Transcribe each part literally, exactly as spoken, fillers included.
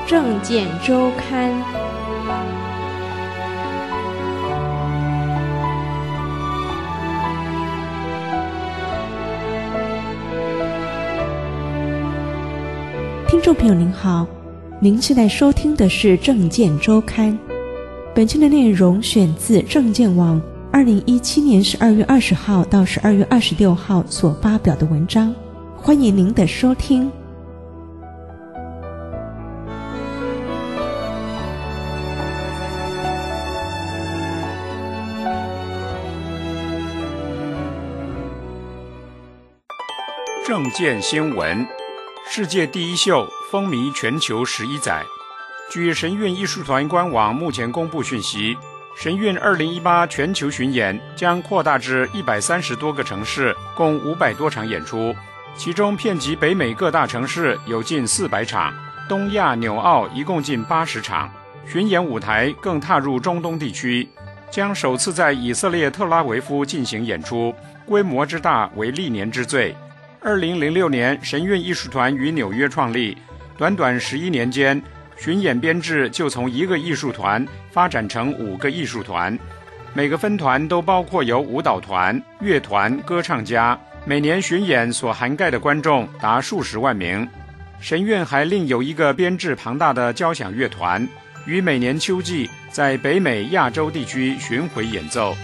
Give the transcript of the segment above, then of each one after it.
政见周刊。听众朋友您好，您现在收听的是政见周刊。本期的内容选自政见网二零一七年十二月二十号到十二月二十六号所发表的文章，欢迎您的收听。 政见新闻，世界第一秀风靡全球十一载。据神韵艺术团官网目前公布讯息，神韵二零一八全球巡演将扩大至一百三十多个城市，共五百多场演出，其中遍及北美各大城市有近四百场，东亚纽澳一共近八十场。巡演舞台更踏入中东地区，将首次在以色列特拉维夫进行演出，规模之大为历年之最。二零零六年，神韵艺术团于纽约创立，短短十一年间，巡演编制就从一个艺术团发展成五个艺术团，每个分团都包括有舞蹈团、乐团、歌唱家，每年巡演所涵盖的观众达数十万名。神韵还另有一个编制庞大的交响乐团，于每年秋季在北美、亚洲地区巡回演奏。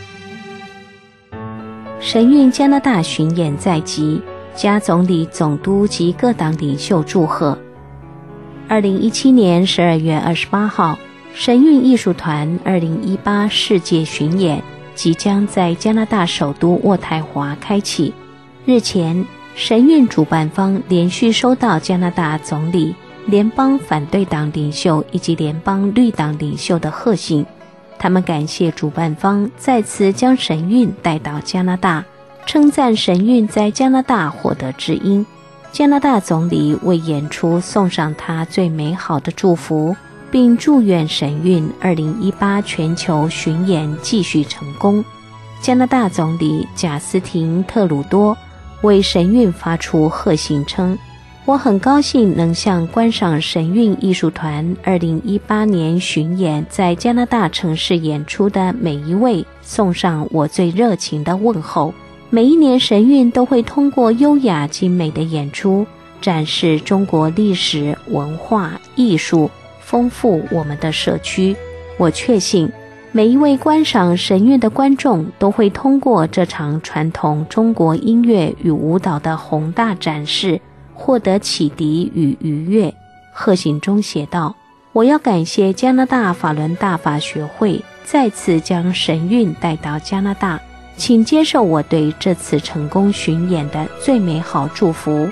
神韵加拿大巡演在即，加总理、总督及各党领袖祝贺。二零一七年十二月二十八号，神韵艺术团二零一八世界巡演即将在加拿大首都渥太华开启。日前，神韵主办方连续收到加拿大总理、联邦反对党领袖以及联邦绿党领袖的贺信，他们感谢主办方再次将神韵带到加拿大，称赞神韵在加拿大获得知音。加拿大总理为演出送上他最美好的祝福，并祝愿神韵二零一八全球巡演继续成功。加拿大总理贾斯廷·特鲁多为神韵发出贺信称，我很高兴能向观赏神韵艺术团二零一八年巡演在加拿大城市演出的每一位送上我最热情的问候。每一年神韵都会通过优雅精美的演出，展示中国历史、文化、艺术，丰富我们的社区。我确信，每一位观赏神韵的观众都会通过这场传统中国音乐与舞蹈的宏大展示，获得启迪与愉悦。贺信中写道，我要感谢加拿大法伦大法学会再次将神韵带到加拿大，请接受我对这次成功巡演的最美好祝福。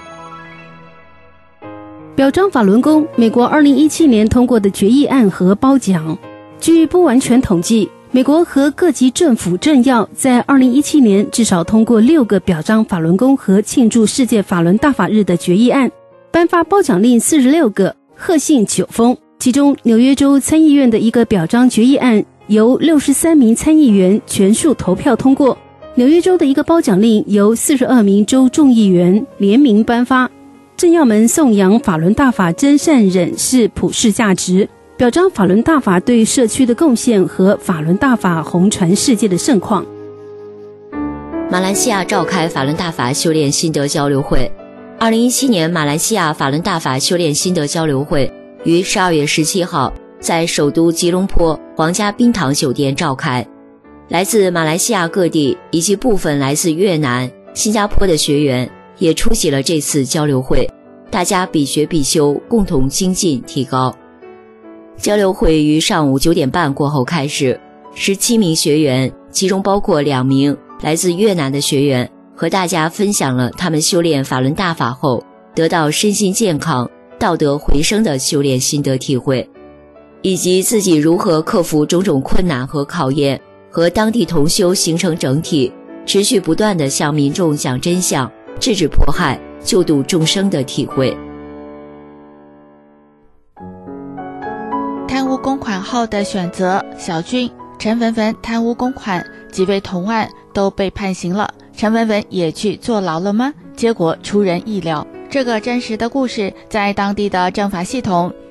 表彰法轮功，美国二零一七年通过的决议案和褒奖。据不完全统计，美国和各级政府政要在二零一七年至少通过六个表彰法轮功和庆祝世界法轮大法日的决议案，颁发褒奖令四十六个，贺信九封。其中纽约州参议院的一个表彰决议案由六十三名参议员全数投票通过，纽约州的一个褒奖令由四十二名州众议员联名颁发。政要们颂扬法轮大法真善忍是普世价值，表彰法轮大法对社区的贡献和法轮大法弘传世界的盛况。 马来西亚召开法轮大法修炼心得交流会。二零一七年马来西亚法轮大法修炼心得交流会于十二月十七号在首都吉隆坡皇家宾堂酒店召开，来自马来西亚各地以及部分来自越南、新加坡的学员也出席了这次交流会，大家比学必修，共同精进提高。交流会于上午九点半过后开始，十七名学员，其中包括两名来自越南的学员，和大家分享了他们修炼法轮大法后得到身心健康、道德回升的修炼心得体会，以及自己如何克服种种困难和考验，和当地同修形成整体，持续不断地向民众讲真相，制止迫害，救度众生的体会。 贪污公款后的选择，小军、陈文文贪污公款，几位同案都被判刑了，陈文文也去坐牢了吗？结果出人意料。这个真实的故事在当地的政法系统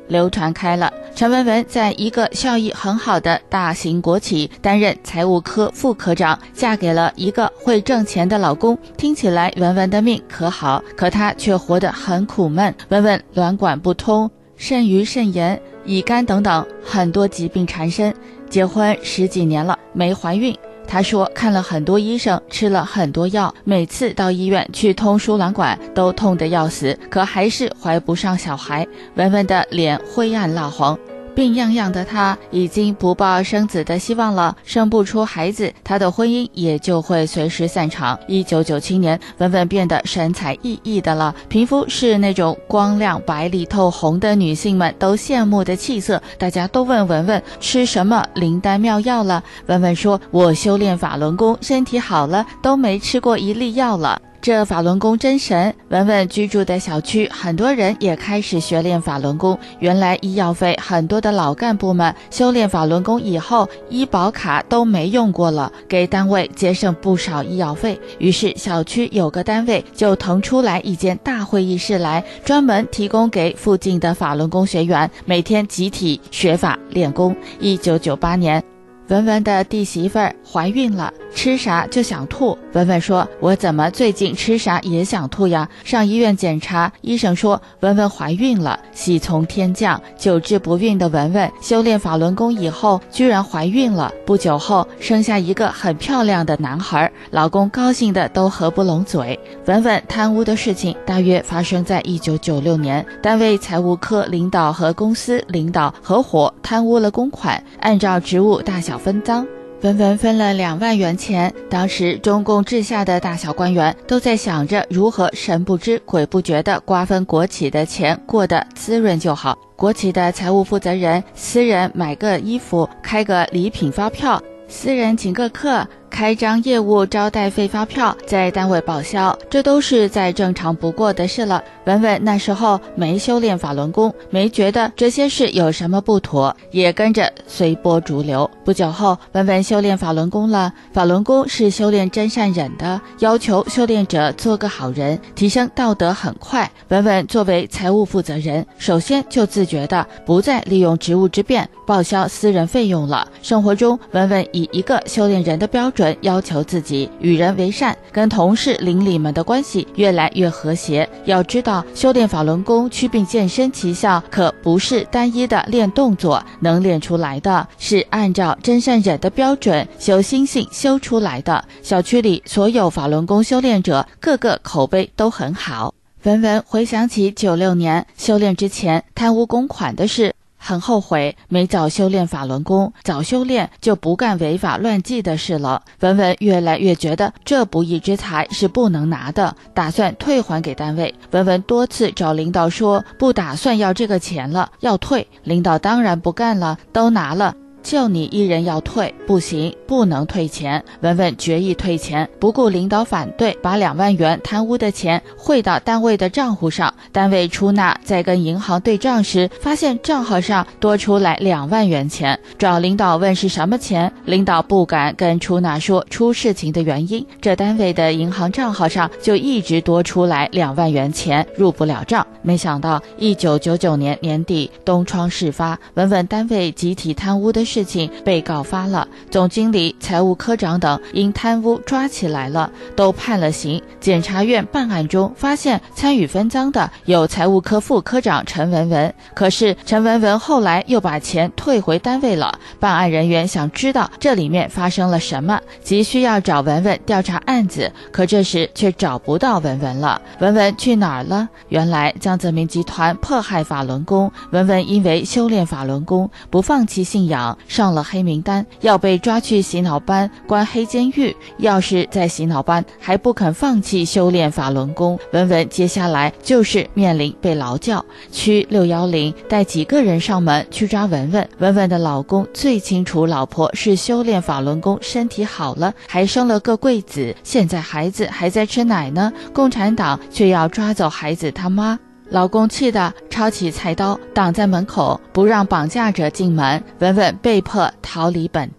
流传开了。陈文文在一个效益很好的大型国企担任财务科副科长，嫁给了一个会挣钱的老公。听起来文文的命可好，可她却活得很苦闷。文文卵管不通，肾盂肾炎、乙肝等等很多疾病缠身，结婚十几年了没怀孕。她说看了很多医生，吃了很多药，每次到医院去通输卵管都痛得要死，可还是怀不上小孩。文文的脸灰暗蜡黄，病怏怏的她已经不抱生子的希望了，生不出孩子，她的婚姻也就会随时散场。一九九七年，文文变得神采奕奕的了，皮肤是那种光亮白里透红的女性们都羡慕的气色。大家都问文文吃什么灵丹妙药了，文文说我修炼法轮功，身体好了，都没吃过一粒药了。这法轮功真神。文文居住的小区很多人也开始学练法轮功。原来医药费很多的老干部们修炼法轮功以后，医保卡都没用过了，给单位节省不少医药费。于是小区有个单位就腾出来一间大会议室来，专门提供给附近的法轮功学员每天集体学法练功。一九九八年，文文的弟媳妇儿怀孕了，吃啥就想吐。文文说我怎么最近吃啥也想吐呀？上医院检查，医生说文文怀孕了。喜从天降，久治不孕的文文修炼法轮功以后居然怀孕了，不久后生下一个很漂亮的男孩，老公高兴的都合不拢嘴。文文贪污的事情大约发生在一九九六年，单位财务科领导和公司领导合伙贪污了公款，按照职务大小分赃。文文分了两万元钱，当时中共治下的大小官员都在想着如何神不知鬼不觉地瓜分国企的钱，过得滋润就好。国企的财务负责人私人买个衣服开个礼品发票，私人请个客开张业务招待费发票，在单位报销，这都是再正常不过的事了。文文那时候没修炼法轮功，没觉得这些事有什么不妥，也跟着随波逐流。不久后，文文修炼法轮功了。法轮功是修炼真善忍的，要求修炼者做个好人，提升道德很快。文文作为财务负责人，首先就自觉的不再利用职务之便报销私人费用了。生活中，文文以一个修炼人的标准要求自己，与人为善，跟同事邻里们的关系越来越和谐。要知道，修炼法轮功祛病健身奇效可不是单一的练动作能练出来的，是按照真善忍的标准修心性修出来的。小区里所有法轮功修炼者个个口碑都很好。文文回想起九六年修炼之前贪污公款的事，很后悔没早修炼法轮功，早修炼就不干违法乱纪的事了。文文越来越觉得这不义之财是不能拿的，打算退还给单位。文文多次找领导说不打算要这个钱了，要退。领导当然不干了，都拿了，就你一人要退，不行，不能退钱。文文决意退钱，不顾领导反对，把两万元贪污的钱汇到单位的账户上。单位出纳在跟银行对账时，发现账号上多出来两万元钱，找领导问是什么钱，领导不敢跟出纳说出事情的原因，这单位的银行账号上就一直多出来两万元钱，入不了账。没想到一九九九年年底东窗事发，文文单位集体贪污的事情被告发了，总经理、财务科长等因贪污抓起来了，都判了刑。检察院办案中发现参与分赃的有财务科副科长陈文文，可是陈文文后来又把钱退回单位了。办案人员想知道这里面发生了什么，急需要找文文调查案子，可这时却找不到文文了。文文去哪儿了？原来江泽民集团迫害法轮功，文文因为修炼法轮功不放弃信仰，上了黑名单，要被抓去洗脑班关黑监狱。要是在洗脑班还不肯放弃修炼法轮功，文文接下来就是面临被劳教。区六一零带几个人上门去抓文文，文文的老公最清楚老婆是修炼法轮功，身体好了，还生了个贵子，现在孩子还在吃奶呢，共产党却要抓走孩子他妈。老公气得抄起菜刀挡在门口，不让绑架者进门。文文被迫逃离本地。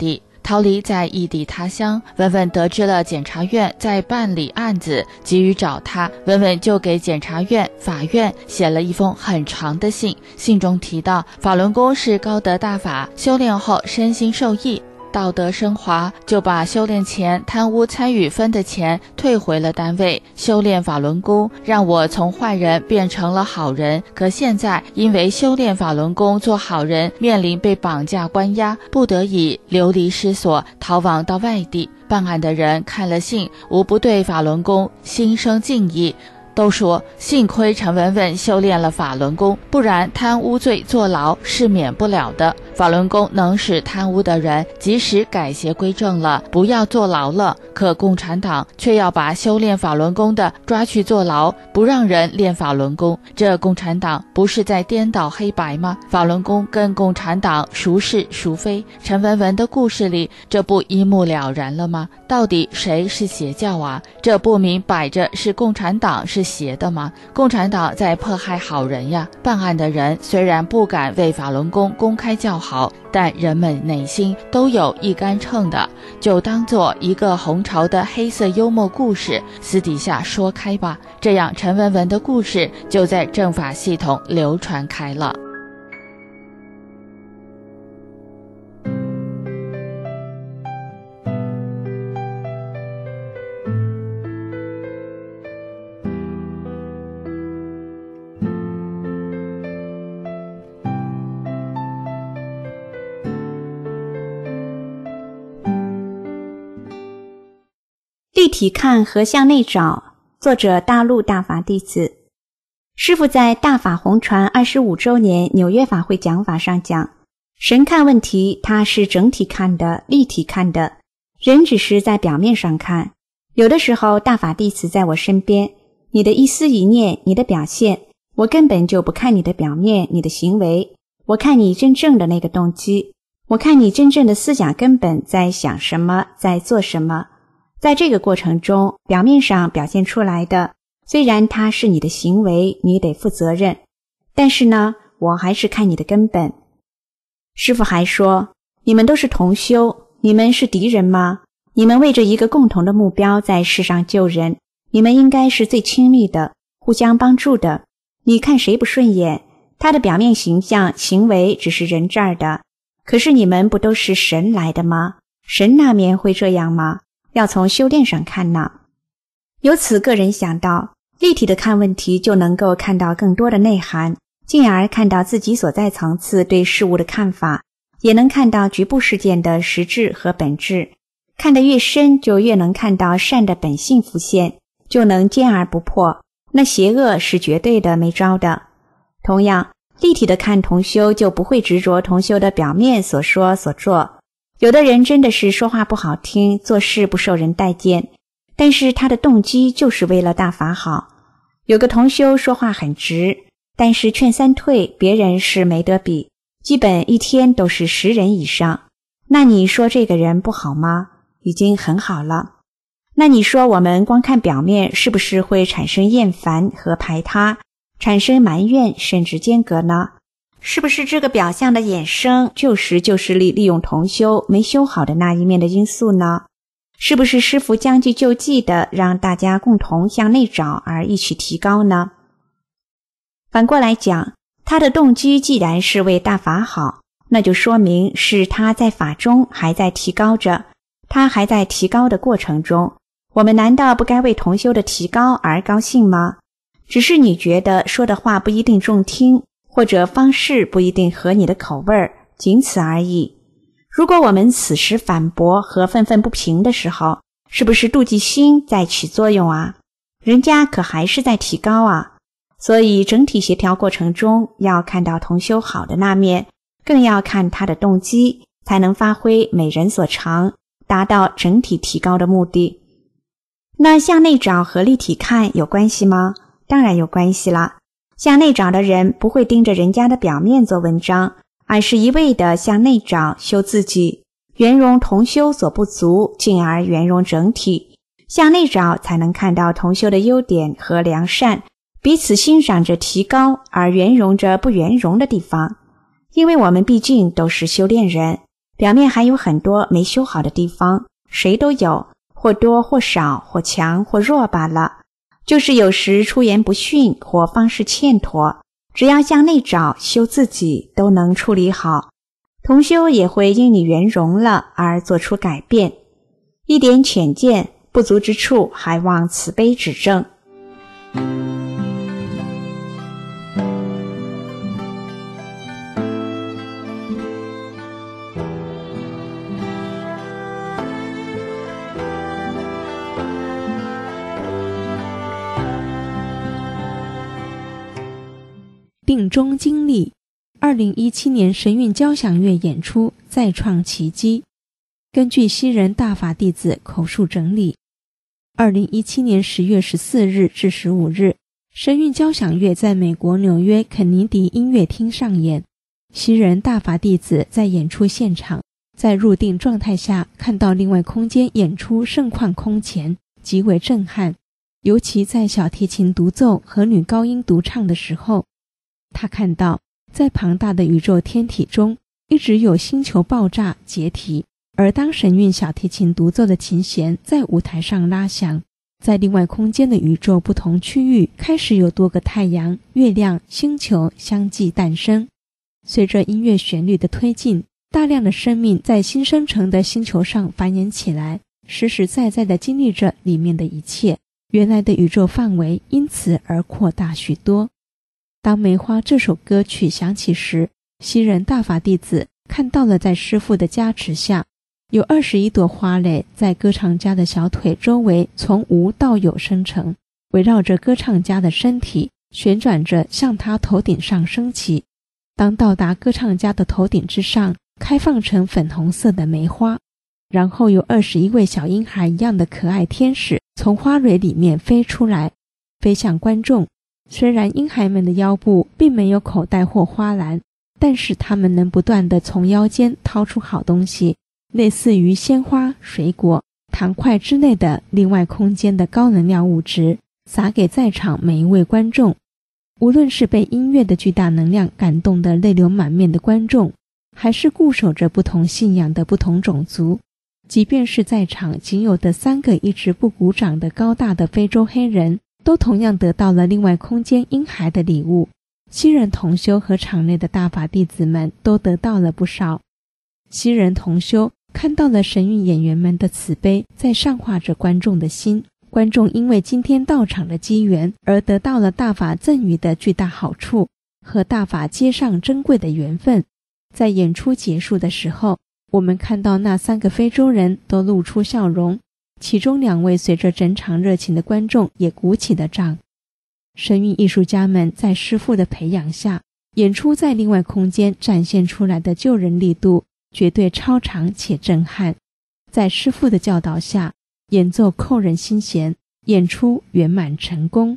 逃离在异地他乡。文文得知了检察院在办理案子，急于找他，文文就给检察院、法院写了一封很长的信，信中提到法轮功是高德大法，修炼后身心受益，道德升华，就把修炼前贪污参与分的钱退回了单位。修炼法轮功让我从坏人变成了好人，可现在因为修炼法轮功做好人，面临被绑架关押，不得已流离失所，逃亡到外地。办案的人看了信，无不对法轮功心生敬意，都说幸亏陈文文修炼了法轮功，不然贪污罪坐牢是免不了的。法轮功能使贪污的人及时改邪归正了，不要坐牢了。可共产党却要把修炼法轮功的抓去坐牢，不让人练法轮功，这共产党不是在颠倒黑白吗？法轮功跟共产党孰是孰非？陈文文的故事里，这不一目了然了吗？到底谁是邪教啊？这不明摆着是共产党是邪的吗？共产党在迫害好人呀！办案的人虽然不敢为法轮功公开叫好，但人们内心都有一杆秤的，就当做一个红潮的黑色幽默故事，私底下说开吧。这样陈文文的故事就在政法系统流传开了。 立体看和向内找，作者大陆大法弟子。师父在大法红传二十五周年纽约法会讲法上讲，神看问题它是整体看的，立体看的，人只是在表面上看。有的时候大法弟子在我身边，你的一思一念，你的表现，我根本就不看你的表面，你的行为，我看你真正的那个动机，我看你真正的思想根本在想什么，在做什么。在这个过程中，表面上表现出来的，虽然它是你的行为，你得负责任，但是呢，我还是看你的根本。师父还说，你们都是同修，你们是敌人吗？你们为着一个共同的目标在世上救人，你们应该是最亲密的，互相帮助的。你看谁不顺眼，他的表面形象行为只是人这儿的，可是你们不都是神来的吗？神那面会这样吗？要从修炼上看呢。由此个人想到，立体的看问题就能够看到更多的内涵，进而看到自己所在层次对事物的看法，也能看到局部事件的实质和本质。看得越深，就越能看到善的本性浮现，就能坚而不破，那邪恶是绝对的没招的。同样，立体的看同修就不会执着同修的表面所说所做。有的人真的是说话不好听，做事不受人待见，但是他的动机就是为了大法好。有个同修说话很直，但是劝三退，别人是没得比，基本一天都是十人以上。那你说这个人不好吗？已经很好了。那你说我们光看表面，是不是会产生厌烦和排他，产生埋怨甚至间隔呢？是不是这个表象的衍生就是就是利利用同修没修好的那一面的因素呢？是不是师父将计就计的让大家共同向内找而一起提高呢？反过来讲，他的动机既然是为大法好，那就说明是他在法中还在提高着，他还在提高的过程中，我们难道不该为同修的提高而高兴吗？只是你觉得说的话不一定中听，或者方式不一定合你的口味儿，仅此而已。如果我们此时反驳和愤愤不平的时候，是不是妒忌心在起作用啊？人家可还是在提高啊。所以整体协调过程中，要看到同修好的那面，更要看他的动机，才能发挥美人所长，达到整体提高的目的。那向内找和立体看有关系吗？当然有关系了。向内找的人不会盯着人家的表面做文章，而是一味地向内找，修自己，圆融同修所不足，进而圆融整体。向内找才能看到同修的优点和良善，彼此欣赏着提高，而圆融着不圆融的地方。因为我们毕竟都是修炼人， 表面还有很多没修好的地方，谁都有，或多或少，或强或弱罢了。就是有时出言不逊或方式欠妥，只要向内找，修自己都能处理好。同修也会因你圆融了而做出改变，一点浅见不足之处还望慈悲指正。 定中经历二零一七年神韵交响乐演出再创奇迹。根据西人大法弟子口述整理，二零一七年十月十四日至十五日，神韵交响乐在美国纽约肯尼迪音乐厅上演。西人大法弟子在演出现场，在入定状态下看到另外空间演出盛况空前，极为震撼。尤其在小提琴独奏和女高音独唱的时候，他看到在庞大的宇宙天体中一直有星球爆炸解体，而当神韵小提琴独奏的琴弦在舞台上拉响，在另外空间的宇宙不同区域开始有多个太阳、月亮、星球相继诞生。随着音乐旋律的推进，大量的生命在新生成的星球上繁衍起来，实实在在地经历着里面的一切，原来的宇宙范围因此而扩大许多。当梅花这首歌曲响起时，西人大法弟子看到了在师父的加持下，有二十一朵花蕾在歌唱家的小腿周围从无到有生成，围绕着歌唱家的身体旋转着向他头顶上升起。当到达歌唱家的头顶之上，开放成粉红色的梅花，然后有二十一位小婴孩一样的可爱天使从花蕊里面飞出来，飞向观众。虽然婴孩们的腰部并没有口袋或花篮，但是他们能不断地从腰间掏出好东西，类似于鲜花、水果、糖块之类的另外空间的高能量物质，撒给在场每一位观众。无论是被音乐的巨大能量感动得泪流满面的观众，还是固守着不同信仰的不同种族，即便是在场仅有的三个一直不鼓掌的高大的非洲黑人，都同样得到了另外空间婴孩的礼物。西人同修和场内的大法弟子们都得到了不少。西人同修看到了神韵演员们的慈悲在上化着观众的心，观众因为今天到场的机缘而得到了大法赠予的巨大好处，和大法接上珍贵的缘分。在演出结束的时候，我们看到那三个非洲人都露出笑容，其中两位随着整场热情的观众也鼓起了掌。神韵艺术家们在师父的培养下，演出在另外空间展现出来的救人力度绝对超常且震撼。在师父的教导下，演奏扣人心弦，演出圆满成功。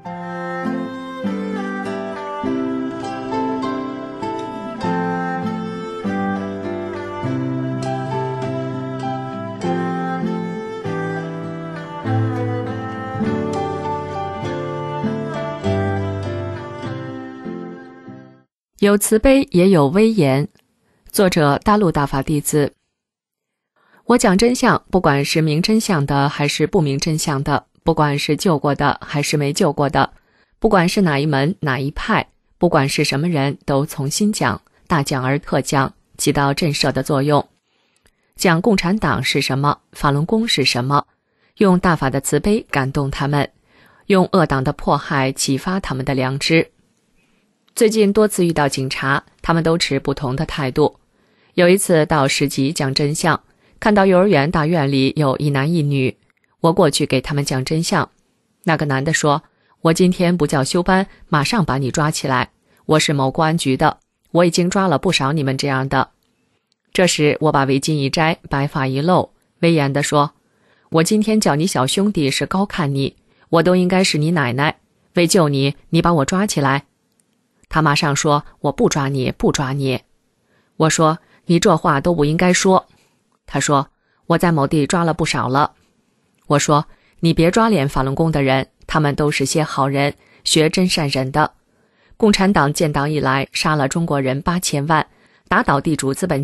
有慈悲也有威严。作者大陆大法弟子。我讲真相，不管是明真相的还是不明真相的，不管是救过的还是没救过的，不管是哪一门哪一派，不管是什么人，都从新讲，大讲而特讲，起到震慑的作用。讲共产党是什么，法轮功是什么，用大法的慈悲感动他们，用恶党的迫害启发他们的良知。最近多次遇到警察，他们都持不同的态度。有一次到市集讲真相，看到幼儿园大院里有一男一女，我过去给他们讲真相。那个男的说，我今天不叫休班，马上把你抓起来，我是某公安局的，我已经抓了不少你们这样的。这时我把围巾一摘，白发一露，威严地说，我今天叫你小兄弟是高看你，我都应该是你奶奶，为救你，你把我抓起来。他马上说，我不抓你，不抓你。我说，你这话都不应该说。他说，我在某地抓了不少了。我说，你别抓脸法轮功的人，他们都是些好人，学真善忍的。共产党建党以来，杀了中国人八千万，打倒地主资本家，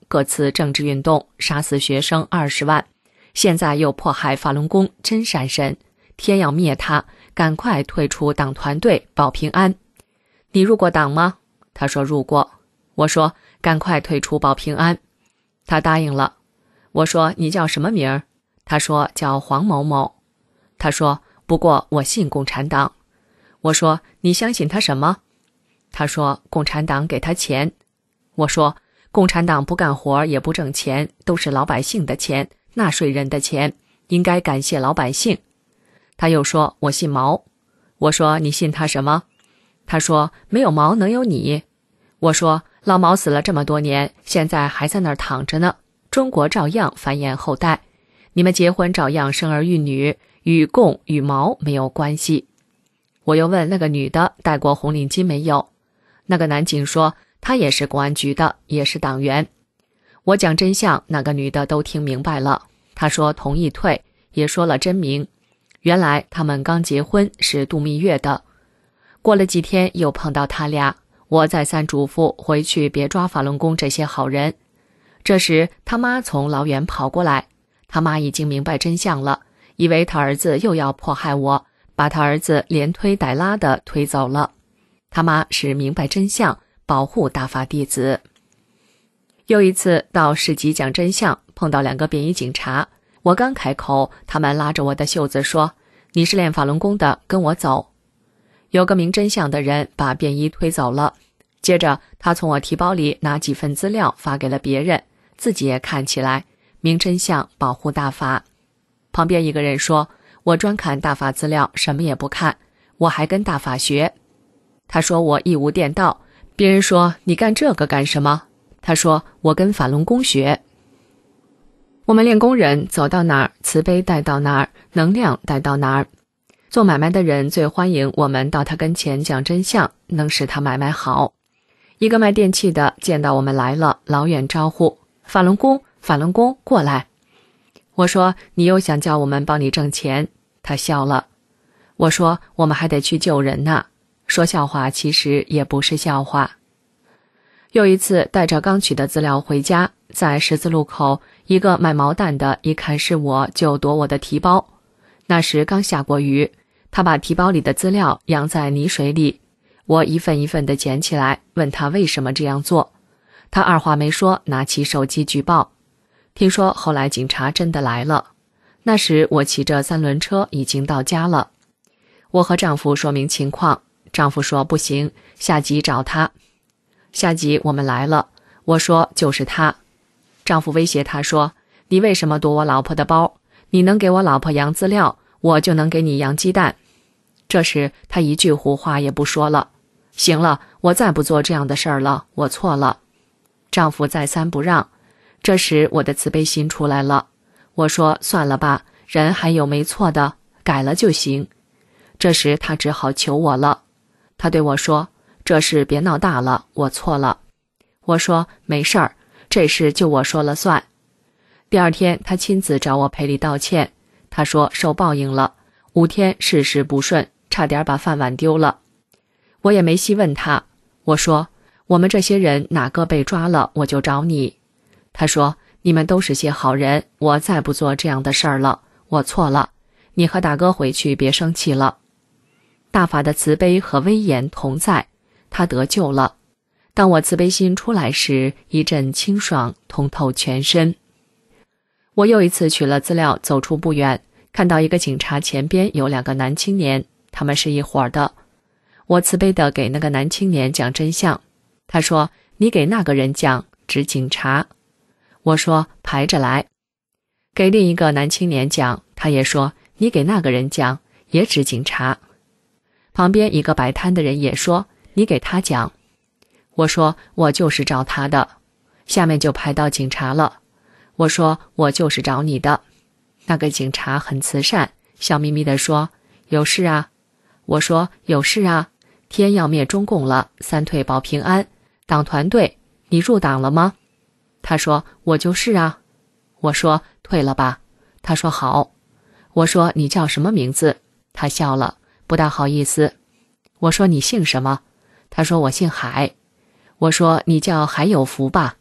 各次政治运动，杀死学生二十万，现在又迫害法轮功，真闪神！天要灭他，赶快退出党团队，保平安。你入过党吗？他说入过。我说赶快退出保平安。他答应了。我说你叫什么名儿？他说叫黄某某。他说不过我信共产党。我说你相信他什么？他说共产党给他钱。我说共产党不干活也不挣钱，都是老百姓的钱，纳税人的钱，应该感谢老百姓。他又说我信毛。我说你信他什么？他说没有毛能有你。我说老毛死了这么多年，现在还在那儿躺着呢，中国照样繁衍后代，你们结婚照样生儿育女，与共与毛没有关系。我又问那个女的戴过红领巾没有？那个男警说她也是公安局的，也是党员。我讲真相，那个女的都听明白了，她说同意退，也说了真名。原来他们刚结婚，是度蜜月的。过了几天又碰到他俩，我再三嘱咐回去别抓法轮功这些好人。这时他妈从老远跑过来，他妈已经明白真相了，以为他儿子又要迫害我，把他儿子连推带拉的推走了。他妈是明白真相，保护大法弟子。又一次到市集讲真相，碰到两个便衣警察，我刚开口，他们拉着我的袖子说，你是练法轮功的，跟我走。有个明真相的人把便衣推走了，接着他从我提包里拿几份资料发给了别人，自己也看起来，明真相保护大法。旁边一个人说，我专看大法资料，什么也不看，我还跟大法学。他说我义无间道，别人说你干这个干什么？他说我跟法轮功学。我们练功人走到哪儿，慈悲带到哪儿，能量带到哪儿。做买卖的人最欢迎我们到他跟前讲真相，能使他买卖好。一个卖电器的见到我们来了，老远招呼，法轮功，法轮功，过来。我说你又想叫我们帮你挣钱？他笑了。我说我们还得去救人呢。说笑话其实也不是笑话。又一次带着刚取的资料回家，在十字路口，一个卖毛蛋的一看是我，就夺我的提包。那时刚下过雨，他把提包里的资料扬在泥水里，我一份一份地捡起来，问他为什么这样做。他二话没说，拿起手机举报。听说后来警察真的来了。那时我骑着三轮车已经到家了。我和丈夫说明情况，丈夫说不行，下集找他。下集我们来了，我说就是他。丈夫威胁他说，你为什么夺我老婆的包？你能给我老婆扬资料，我就能给你扬鸡蛋。这时他一句胡话也不说了。行了，我再不做这样的事儿了，我错了。丈夫再三不让。这时我的慈悲心出来了，我说算了吧，人还有没错的，改了就行。这时他只好求我了。他对我说，这事别闹大了，我错了。我说没事儿，这事就我说了算。第二天他亲自找我赔礼道歉，他说受报应了，五天事事不顺，差点把饭碗丢了。我也没细问他，我说我们这些人哪个被抓了我就找你。他说你们都是些好人，我再不做这样的事儿了，我错了，你和大哥回去别生气了。大法的慈悲和威严同在，他得救了。当我慈悲心出来时，一阵清爽通透全身。我又一次取了资料，走出不远，看到一个警察前边有两个男青年，他们是一伙的。我慈悲地给那个男青年讲真相，他说你给那个人讲，指警察。我说排着来。给另一个男青年讲，他也说你给那个人讲，也指警察。旁边一个摆摊的人也说你给他讲。我说我就是找他的。下面就排到警察了。我说我就是找你的。那个警察很慈善，笑眯眯地说有事啊。我说有事啊，天要灭中共了，三退保平安，党团队，你入党了吗？他说我就是啊。我说退了吧。他说好。我说你叫什么名字？他笑了，不大好意思。我说你姓什么？他说我姓海。我说你叫海有福吧。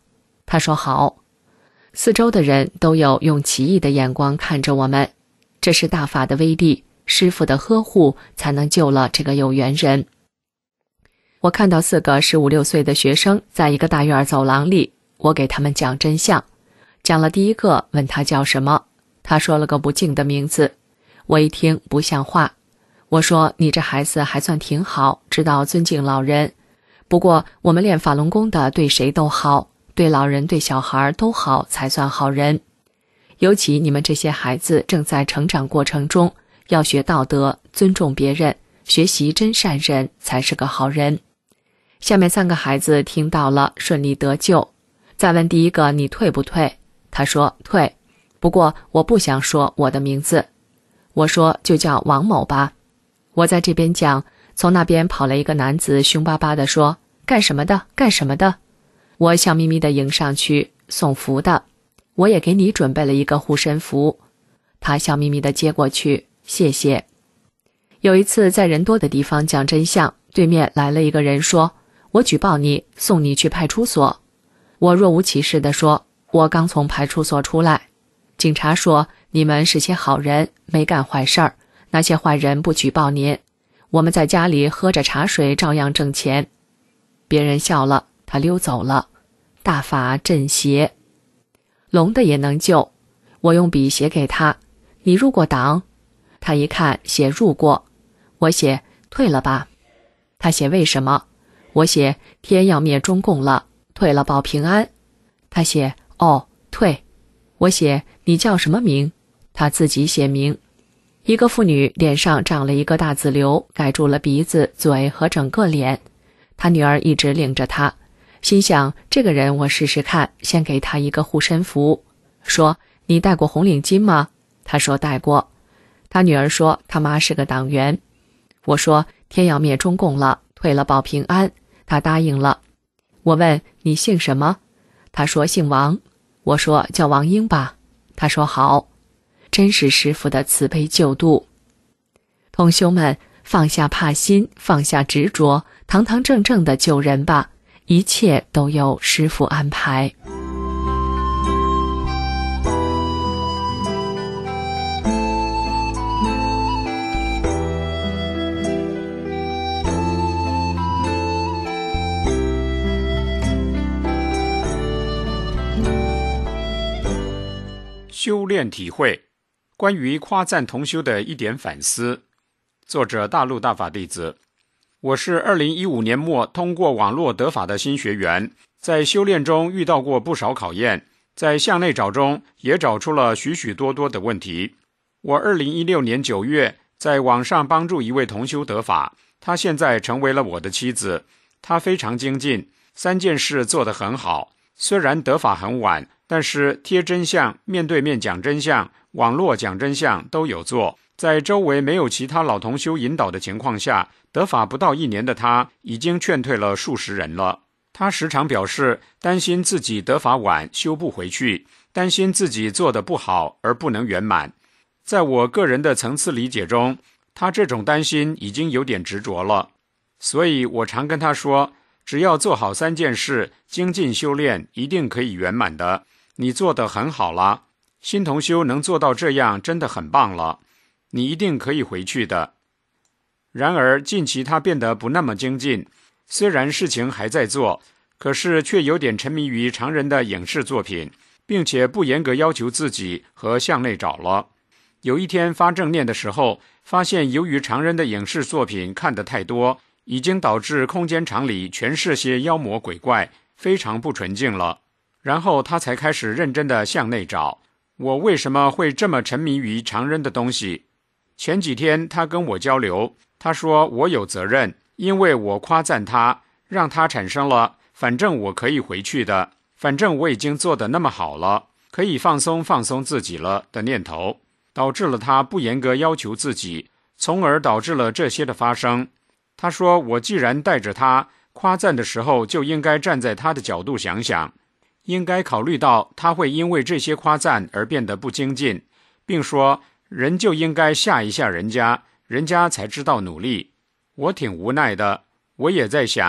他说好。四周的人都有用奇异的眼光看着我们，这是大法的威力，师父的呵护才能救了这个有缘人。我看到四个十五六岁的学生在一个大院走廊里，我给他们讲真相。讲了第一个，问他叫什么，他说了个不敬的名字。我一听不像话，我说你这孩子还算挺好，知道尊敬老人。不过我们练法轮功的对谁都好，对老人对小孩都好才算好人。尤其你们这些孩子正在成长过程中，要学道德，尊重别人，学习真善人才是个好人。下面三个孩子听到了，顺利得救。再问第一个你退不退，他说退，不过我不想说我的名字。我说就叫王某吧。我在这边讲，从那边跑来一个男子，凶巴巴地说干什么的干什么的。我笑眯眯地迎上去，送福的，我也给你准备了一个护身符。他笑眯眯地接过去，谢谢。有一次在人多的地方讲真相，对面来了一个人说，我举报你，送你去派出所。我若无其事地说，我刚从派出所出来。警察说，你们是些好人，没干坏事儿，那些坏人不举报您，我们在家里喝着茶水照样挣钱。别人笑了，他溜走了。大法镇邪，聋的也能救。我用笔写给他，你入过党？他一看写入过。我写退了吧。他写为什么？我写天要灭中共了，退了保平安。他写哦退。我写你叫什么名？他自己写名。一个妇女脸上长了一个大紫瘤，盖住了鼻子、嘴和整个脸。他女儿一直领着他，心想这个人我试试看，先给他一个护身符。说你戴过红领巾吗？他说戴过。他女儿说他妈是个党员。我说天要灭中共了，退了保平安。他答应了。我问你姓什么？他说姓王。我说叫王英吧。他说好。真是师父的慈悲救度。同修们，放下怕心，放下执着，堂堂正正的救人吧，一切都有师父安排。 修炼体会，关于夸赞同修的一点反思。作者大陆大法弟子。我是二零一五年末通过网络得法的新学员，在修炼中遇到过不少考验，在向内找中也找出了许许多多的问题。我二零一六年九月在网上帮助一位同修得法，她现在成为了我的妻子。她非常精进，三件事做得很好。虽然得法很晚，但是贴真相、面对面讲真相、网络讲真相都有做。在周围没有其他老同修引导的情况下，得法不到一年的他已经劝退了数十人了。他时常表示担心自己得法晚修不回去，担心自己做得不好而不能圆满。在我个人的层次理解中，他这种担心已经有点执着了。所以我常跟他说，只要做好三件事，精进修炼一定可以圆满的。你做得很好了，新同修能做到这样真的很棒了，你一定可以回去的。然而近期他变得不那么精进，虽然事情还在做，可是却有点沉迷于常人的影视作品，并且不严格要求自己和向内找了。有一天发正念的时候，发现由于常人的影视作品看得太多，已经导致空间场里全是些妖魔鬼怪，非常不纯净了。然后他才开始认真地向内找，我为什么会这么沉迷于常人的东西？前几天他跟我交流，他说我有责任，因为我夸赞他，让他产生了反正我可以回去的，反正我已经做得那么好了，可以放松放松自己了的念头，导致了他不严格要求自己，从而导致了这些的发生。他说我既然带着他夸赞的时候，就应该站在他的角度想想，应该考虑到他会因为这些夸赞而变得不精进，并说人就应该吓一吓人家，人家才知道努力。我挺无奈的，我也在想，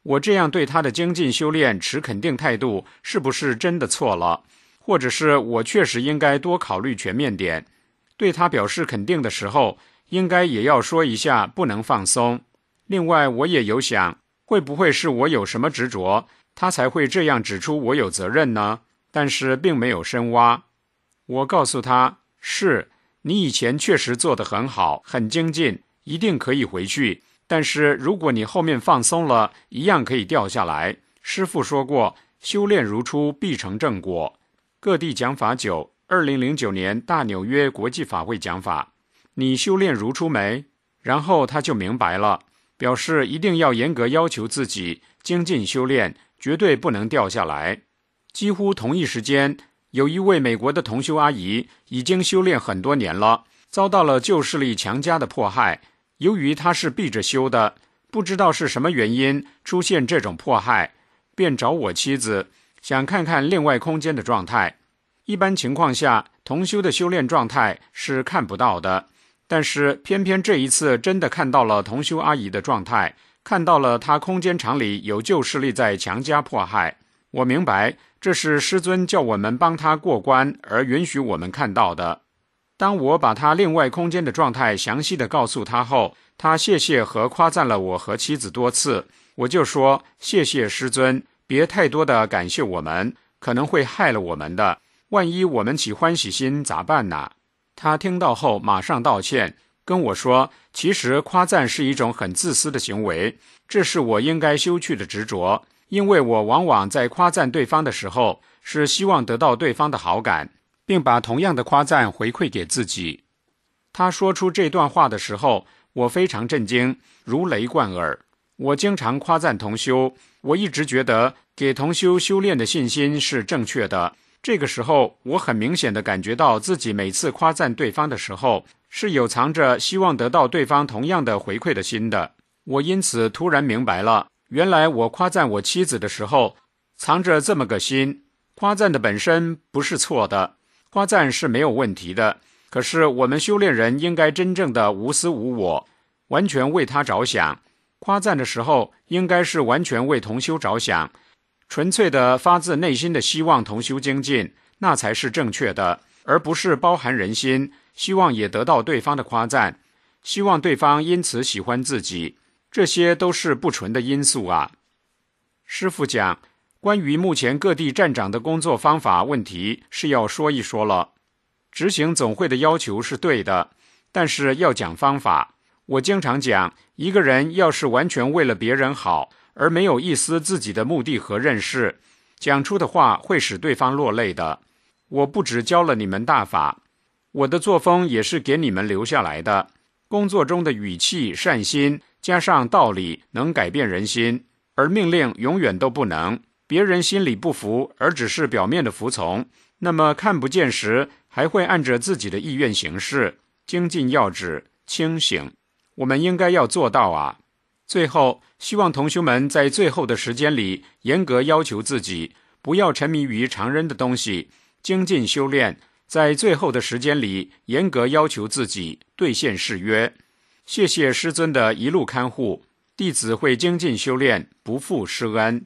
我这样对他的精进修炼持肯定态度，是不是真的错了？或者是我确实应该多考虑全面点？对他表示肯定的时候，应该也要说一下不能放松。另外，我也有想，会不会是我有什么执着，他才会这样指出我有责任呢？但是并没有深挖。我告诉他，是，你以前确实做得很好，很精进，一定可以回去。但是如果你后面放松了，一样可以掉下来。师父说过，修炼如初，必成正果。各地讲法九，二零零九年大纽约国际法会讲法。你修炼如初没？然后他就明白了，表示一定要严格要求自己，精进修炼，绝对不能掉下来。几乎同一时间，有一位美国的同修阿姨已经修炼很多年了，遭到了旧势力强加的迫害。由于她是闭着修的，不知道是什么原因出现这种迫害，便找我妻子，想看看另外空间的状态。一般情况下，同修的修炼状态是看不到的，但是偏偏这一次真的看到了同修阿姨的状态，看到了她空间场里有旧势力在强加迫害。我明白，这是师尊叫我们帮他过关而允许我们看到的。当我把他另外空间的状态详细的告诉他后，他谢谢和夸赞了我和妻子多次。我就说，谢谢师尊，别太多的感谢我们，可能会害了我们的，万一我们起欢喜心咋办呢？他听到后马上道歉，跟我说，其实夸赞是一种很自私的行为，这是我应该修去的执着。因为我往往在夸赞对方的时候，是希望得到对方的好感，并把同样的夸赞回馈给自己。他说出这段话的时候，我非常震惊，如雷贯耳。我经常夸赞同修，我一直觉得给同修修炼的信心是正确的。这个时候，我很明显地感觉到自己每次夸赞对方的时候，是有藏着希望得到对方同样的回馈的心的。我因此突然明白了，原来我夸赞我妻子的时候，藏着这么个心。夸赞的本身不是错的，夸赞是没有问题的。可是我们修炼人应该真正的无私无我，完全为他着想。夸赞的时候，应该是完全为同修着想，纯粹的发自内心的希望同修精进，那才是正确的，而不是包含人心，希望也得到对方的夸赞，希望对方因此喜欢自己。这些都是不纯的因素啊。师父讲，关于目前各地站长的工作方法问题是要说一说了。执行总会的要求是对的，但是要讲方法。我经常讲，一个人要是完全为了别人好，而没有一丝自己的目的和认识，讲出的话会使对方落泪的。我不只教了你们大法，我的作风也是给你们留下来的。工作中的语气、善心加上道理能改变人心，而命令永远都不能。别人心里不服，而只是表面的服从，那么看不见时还会按着自己的意愿行事。精进要旨，清醒，我们应该要做到啊。最后，希望同修们在最后的时间里严格要求自己，不要沉迷于常人的东西，精进修炼，在最后的时间里严格要求自己，兑现誓约。谢谢师尊的一路看护，弟子会精进修炼，不负师恩。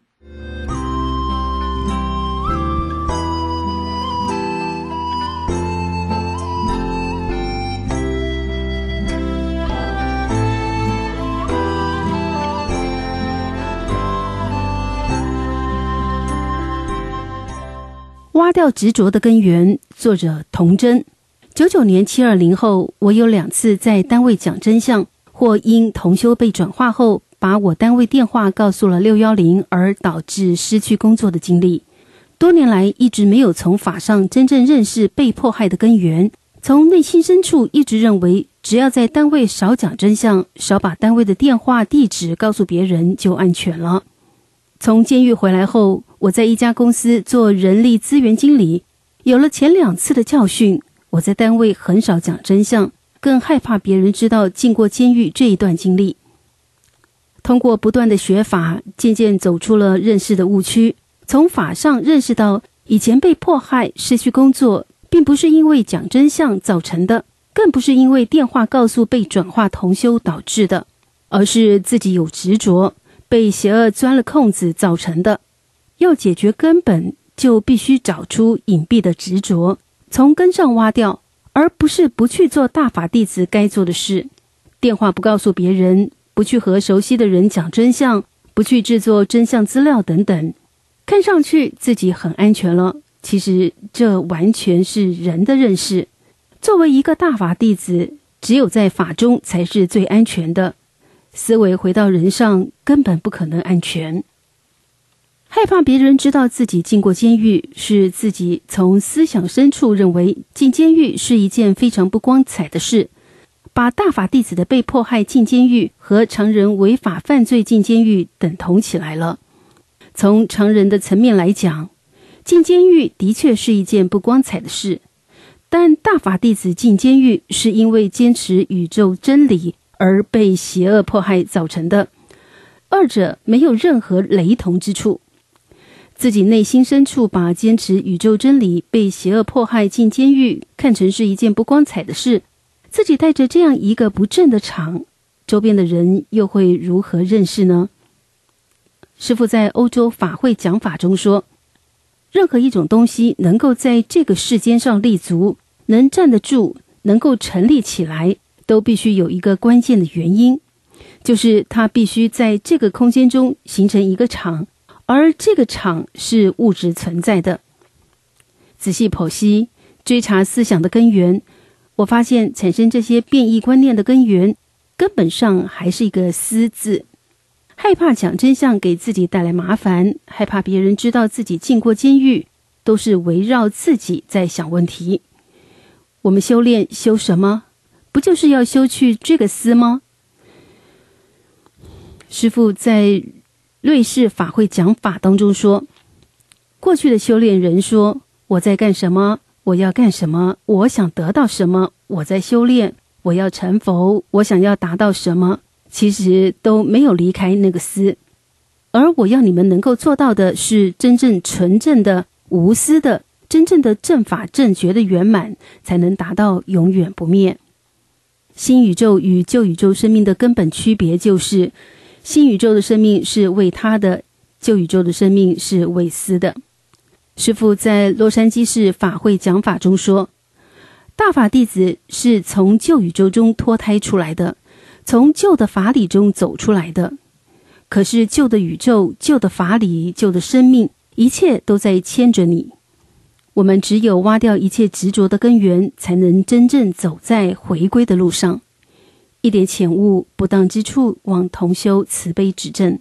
挖掉执着的根源，作者童真。九九年七二零后，我有两次在单位讲真相，或因同修被转化后，把我单位电话告诉了六一零，而导致失去工作的经历。多年来一直没有从法上真正认识被迫害的根源，从内心深处一直认为，只要在单位少讲真相，少把单位的电话地址告诉别人，就安全了。从监狱回来后，我在一家公司做人力资源经理，有了前两次的教训，我在单位很少讲真相，更害怕别人知道进过监狱这一段经历。通过不断的学法，渐渐走出了认识的误区，从法上认识到，以前被迫害、失去工作，并不是因为讲真相造成的，更不是因为电话告诉被转化同修导致的，而是自己有执着， 被邪恶钻了空子造成的。要解决根本，就必须找出隐蔽的执着，从根上挖掉，而不是不去做大法弟子该做的事。电话不告诉别人，不去和熟悉的人讲真相，不去制作真相资料等等。看上去自己很安全了，其实这完全是人的认识。作为一个大法弟子，只有在法中才是最安全的。思维回到人上，根本不可能安全。害怕别人知道自己进过监狱，是自己从思想深处认为进监狱是一件非常不光彩的事，把大法弟子的被迫害进监狱和常人违法犯罪进监狱等同起来了。从常人的层面来讲，进监狱的确是一件不光彩的事，但大法弟子进监狱是因为坚持宇宙真理而被邪恶迫害造成的，二者没有任何雷同之处。自己内心深处把坚持宇宙真理被邪恶迫害进监狱看成是一件不光彩的事，自己带着这样一个不正的场，周边的人又会如何认识呢？师父在欧洲法会讲法中说，任何一种东西能够在这个世间上立足，能站得住，能够成立起来，都必须有一个关键的原因，就是它必须在这个空间中形成一个场，而这个场是物质存在的。仔细剖析，追查思想的根源，我发现产生这些变异观念的根源，根本上还是一个思字。害怕讲真相给自己带来麻烦，害怕别人知道自己进过监狱，都是围绕自己在想问题。我们修炼修什么？不就是要修去这个思吗？师父在瑞士法会讲法当中说，过去的修炼人说，我在干什么？我要干什么？我想得到什么？我在修炼，我要成佛，我想要达到什么？其实都没有离开那个思。而我要你们能够做到的是真正纯正的无私的真正的正法正觉的圆满，才能达到永远不灭。新宇宙与旧宇宙生命的根本区别就是，新宇宙的生命是为他的，旧宇宙的生命是为私的。师父在洛杉矶市法会讲法中说，大法弟子是从旧宇宙中脱胎出来的，从旧的法理中走出来的。可是旧的宇宙、旧的法理、旧的生命，一切都在牵着你。我们只有挖掉一切执着的根源，才能真正走在回归的路上。一点浅悟不当之处，望同修慈悲指正。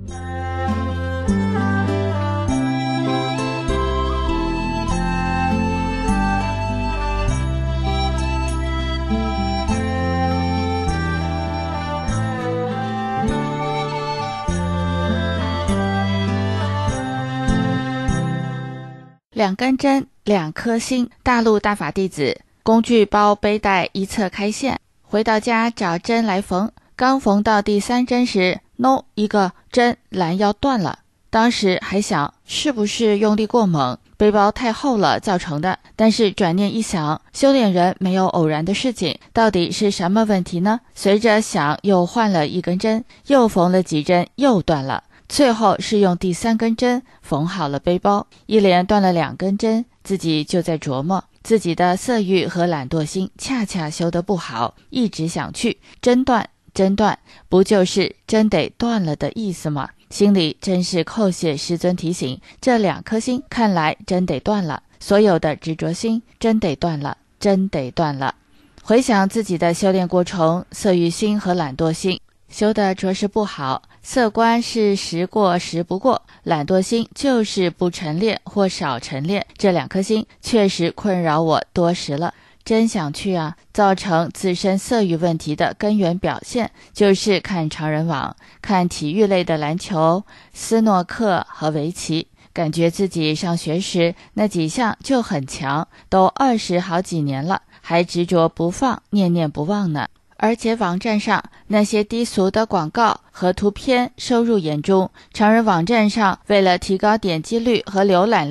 两根针，两颗心。大陆大法弟子，工具包背带一侧开线，回到家找针来缝。刚缝到第三针时 ，no， 一个针拦腰断了。当时还想是不是用力过猛，背包太厚了造成的。但是转念一想，修炼人没有偶然的事情，到底是什么问题呢？随着想又换了一根针，又缝了几针，又断了。最后是用第三根针缝好了背包，一连断了两根针，自己就在琢磨自己的色欲和懒惰心恰恰修得不好，一直想去针断针断，不就是真得断了的意思吗？心里真是叩谢师尊提醒，这两颗心看来真得断了，所有的执着心真得断了，真得断了。回想自己的修炼过程，色欲心和懒惰心修得着实不好，色观是时过时不过，懒惰心就是不晨练或少晨练，这两颗心确实困扰我多时了。真想去啊！造成自身色欲问题的根源表现，就是看常人网，看体育类的篮球、斯诺克和围棋，感觉自己上学时那几项就很强，都二十好几年了，还执着不放，念念不忘呢。而且网站上那些低俗的广告和图片收入眼中，常人网站上为了提高点击率和浏览量，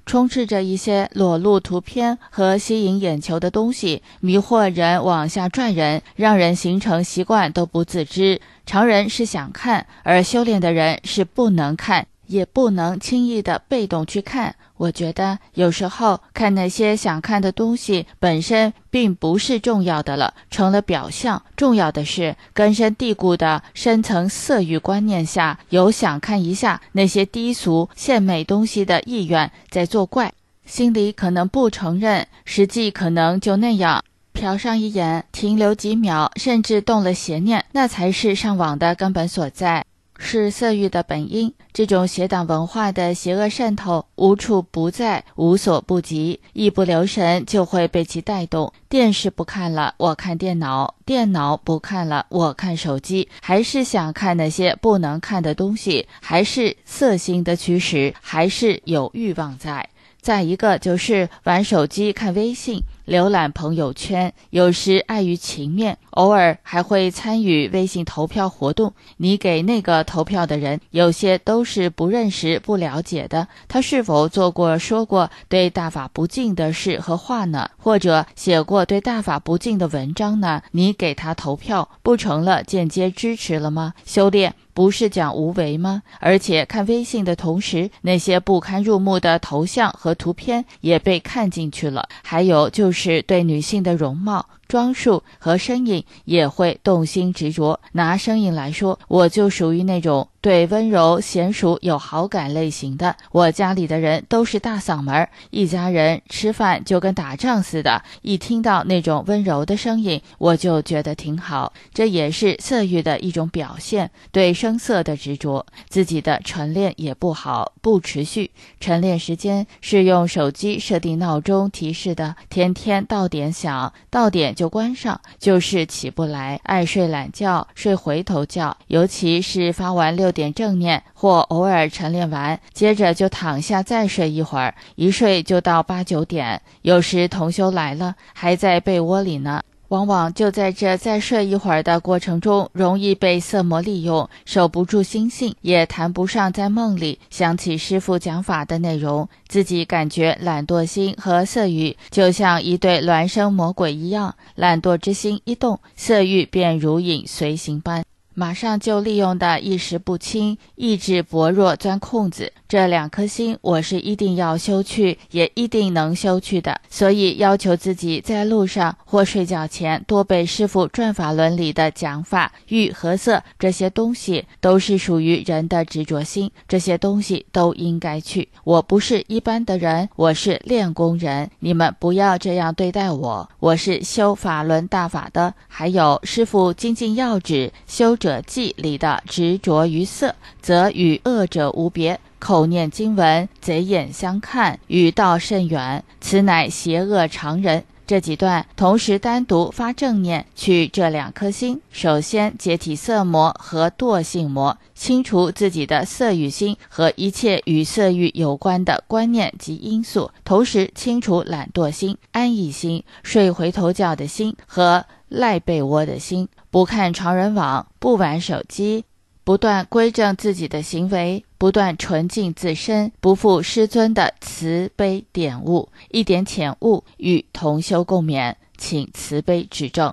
充斥着一些裸露图片和吸引眼球的东西，迷惑人往下拽人，让人形成习惯都不自知。常人是想看，而修炼的人是不能看，也不能轻易的被动去看。我觉得有时候看那些想看的东西本身并不是重要的了，成了表象。重要的是根深蒂固的深层色欲观念下，有想看一下那些低俗献美东西的意愿在作怪，心里可能不承认，实际可能就那样瞟上一眼，停留几秒，甚至动了邪念，那才是上网的根本所在，是色欲的本因。这种邪党文化的邪恶渗透无处不在，无所不及，一不留神就会被其带动。电视不看了，我看电脑；电脑不看了，我看手机。还是想看那些不能看的东西，还是色心的驱使，还是有欲望在。再一个就是玩手机看微信，浏览朋友圈，有时碍于情面，偶尔还会参与微信投票活动。你给那个投票的人，有些都是不认识不了解的，他是否做过说过对大法不敬的事和话呢？或者写过对大法不敬的文章呢？你给他投票，不成了间接支持了吗？修炼不是讲无为吗？而且看微信的同时，那些不堪入目的头像和图片也被看进去了。还有就是对女性的容貌、装束和身影也会动心执着。拿声音来说，我就属于那种对温柔娴熟有好感类型的。我家里的人都是大嗓门，一家人吃饭就跟打仗似的，一听到那种温柔的声音，我就觉得挺好。这也是色欲的一种表现，对声色的执着。自己的晨练也不好，不持续。晨练时间是用手机设定闹钟提示的，天天到点响，到点就关上，就是起不来，爱睡懒觉，睡回头觉。尤其是发完六点正念或偶尔晨练完，接着就躺下再睡一会儿，一睡就到八九点。有时同修来了，还在被窝里呢，往往就在这再睡一会儿的过程中，容易被色魔利用，守不住心性，也谈不上在梦里想起师父讲法的内容。自己感觉懒惰心和色欲就像一对孪生魔鬼一样，懒惰之心一动，色欲便如影随形般，马上就利用的意识不清，意志薄弱，钻空子。这两颗心我是一定要修去，也一定能修去的。所以要求自己在路上或睡觉前多背师父转法轮里的讲法。欲和色这些东西都是属于人的执着心，这些东西都应该去。我不是一般的人，我是练功人，你们不要这样对待我。我是修法轮大法的。还有师父精进要旨修者记里的执着于色，则与恶者无别，口念经文，贼眼相看，与道甚远，此乃邪恶常人。这几段同时单独发正念，去这两颗心，首先解体色魔和惰性魔，清除自己的色欲心和一切与色欲有关的观念及因素，同时清除懒惰心、安逸心、睡回头觉的心和赖被窝的心，不看常人网，不玩手机，不断规正自己的行为，不断纯净自身，不负师尊的慈悲点悟。一点浅悟与同修共勉，请慈悲指正。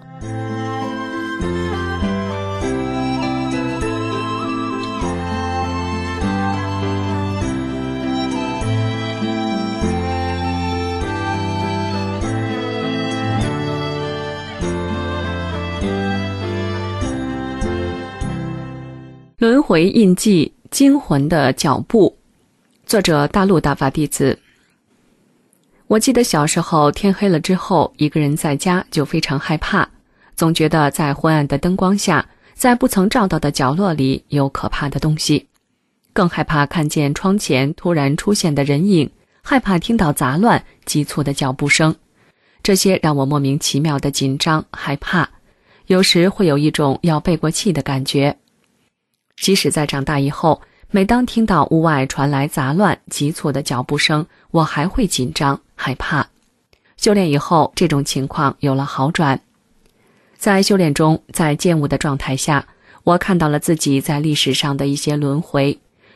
轮回印记，惊魂的脚步。作者大陆大法弟子。我记得小时候天黑了之后，一个人在家就非常害怕，总觉得在昏暗的灯光下，在不曾照到的角落里有可怕的东西，更害怕看见窗前突然出现的人影，害怕听到杂乱急促的脚步声。这些让我莫名其妙的紧张害怕，有时会有一种要背过气的感觉。即使在长大以后，每当听到屋外传来杂乱急促的脚步声，我还会紧张害怕。修炼以后，这种情况有了好转。在修炼中，在见悟的状态下，我看到了自己在历史上的一些轮回，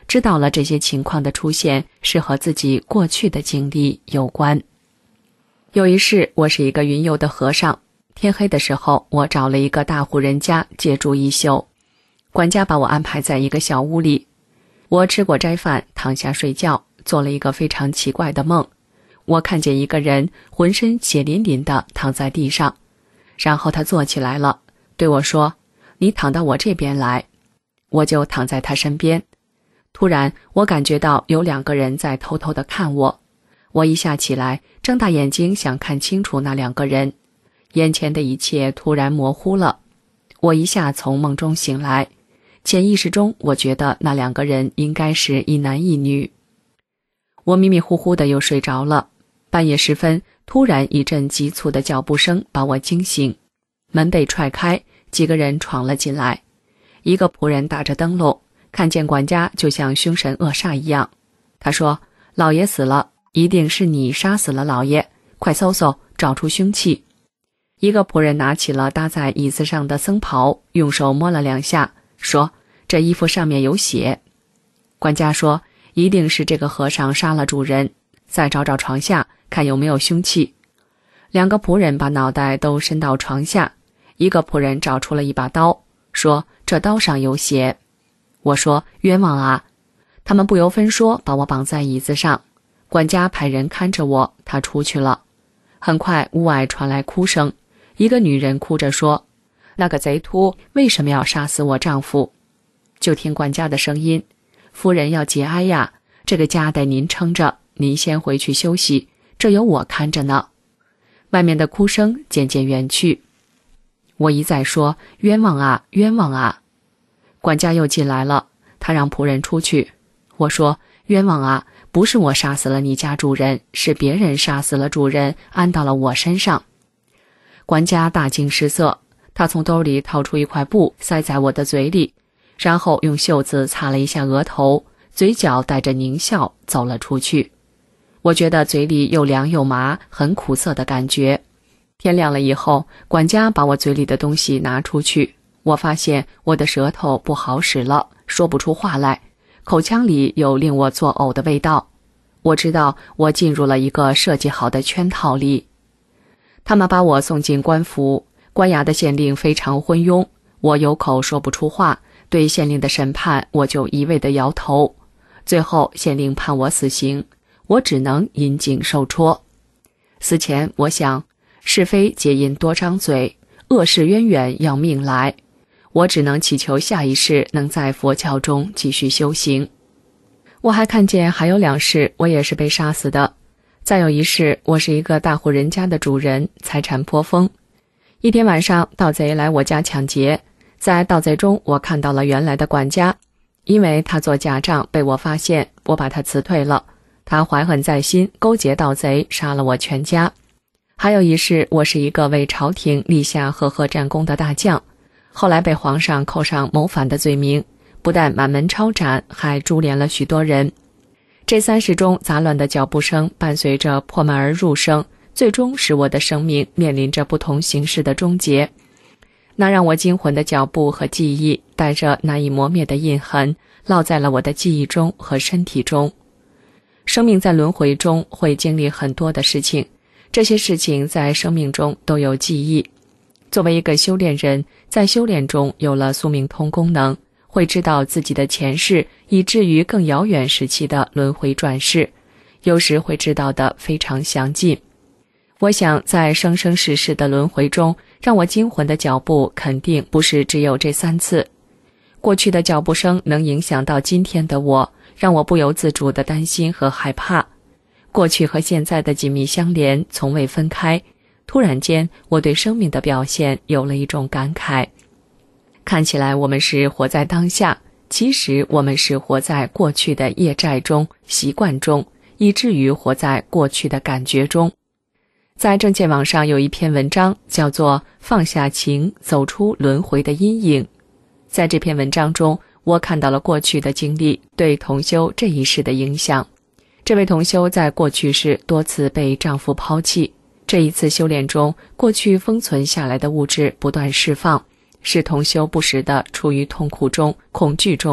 知道了这些情况的出现是和自己过去的经历有关。有一世，我是一个云游的和尚，天黑的时候，我找了一个大户人家借住一宿。管家把我安排在一个小屋里，我吃过斋饭，躺下睡觉，做了一个非常奇怪的梦。我看见一个人浑身血淋淋地躺在地上，然后他坐起来了，对我说：“你躺到我这边来。”我就躺在他身边。突然，我感觉到有两个人在偷偷地看我。我一下起来，睁大眼睛想看清楚那两个人，眼前的一切突然模糊了。我一下从梦中醒来，潜意识中我觉得那两个人应该是一男一女。我迷迷糊糊的又睡着了。半夜时分，突然一阵急促的脚步声把我惊醒，门被踹开，几个人闯了进来。一个仆人打着灯笼，看见管家就像凶神恶煞一样。他说：“老爷死了，一定是你杀死了老爷，快搜搜，找出凶器。”一个仆人拿起了搭在椅子上的僧袍，用手摸了两下，说：“这衣服上面有血。”管家说：“一定是这个和尚杀了主人，再找找床下，看有没有凶器。”两个仆人把脑袋都伸到床下，一个仆人找出了一把刀，说：“这刀上有血。”我说：“冤枉啊！”他们不由分说把我绑在椅子上，管家派人看着我，他出去了。很快屋外传来哭声，一个女人哭着说：“那个贼秃为什么要杀死我丈夫？”就听管家的声音：“夫人要节哀呀，这个家得您撑着，您先回去休息，这有我看着呢。”外面的哭声渐渐远去。我一再说：“冤枉啊，冤枉啊！”管家又进来了，他让仆人出去。我说：“冤枉啊，不是我杀死了你家主人，是别人杀死了主人，安到了我身上。”管家大惊失色，他从兜里掏出一块布塞在我的嘴里，然后用袖子擦了一下额头，嘴角带着狞笑走了出去。我觉得嘴里又凉又麻，很苦涩的感觉。天亮了以后，管家把我嘴里的东西拿出去，我发现我的舌头不好使了，说不出话来，口腔里有令我作呕的味道。我知道我进入了一个设计好的圈套里。他们把我送进官府，关衙的县令非常昏庸，我有口说不出话，对县令的审判我就一味地摇头。最后县令判我死刑，我只能引颈受戳。死前我想，是非皆因多张嘴，恶事渊源要命来。我只能祈求下一世能在佛教中继续修行。我还看见还有两世我也是被杀死的。再有一世，我是一个大户人家的主人，财产颇丰。一天晚上，盗贼来我家抢劫，在盗贼中我看到了原来的管家，因为他做假账被我发现，我把他辞退了。他怀恨在心，勾结盗贼，杀了我全家。还有一世，我是一个为朝廷立下赫赫战功的大将，后来被皇上扣上谋反的罪名，不但满门抄斩，还株连了许多人。这三世中杂乱的脚步声伴随着破门而入声，最终使我的生命面临着不同形式的终结。那让我惊魂的脚步和记忆，带着难以磨灭的印痕，烙在了我的记忆中和身体中。生命在轮回中会经历很多的事情，这些事情在生命中都有记忆。作为一个修炼人，在修炼中有了宿命通功能，会知道自己的前世，以至于更遥远时期的轮回转世，有时会知道的非常详尽。我想在生生世世的轮回中，让我惊魂的脚步肯定不是只有这三次。过去的脚步声能影响到今天的我，让我不由自主地担心和害怕。过去和现在的紧密相连，从未分开。突然间，我对生命的表现有了一种感慨。看起来我们是活在当下，其实我们是活在过去的业债中、习惯中，以至于活在过去的感觉中。在证件网上有一篇文章叫做《放下情，走出轮回的阴影》。在这篇文章中，我看到了过去的经历对同修这一世的影响。这位同修在过去世多次被丈夫抛弃，这一次修炼中，过去封存下来的物质不断释放，使同修不时地处于痛苦中、恐惧中，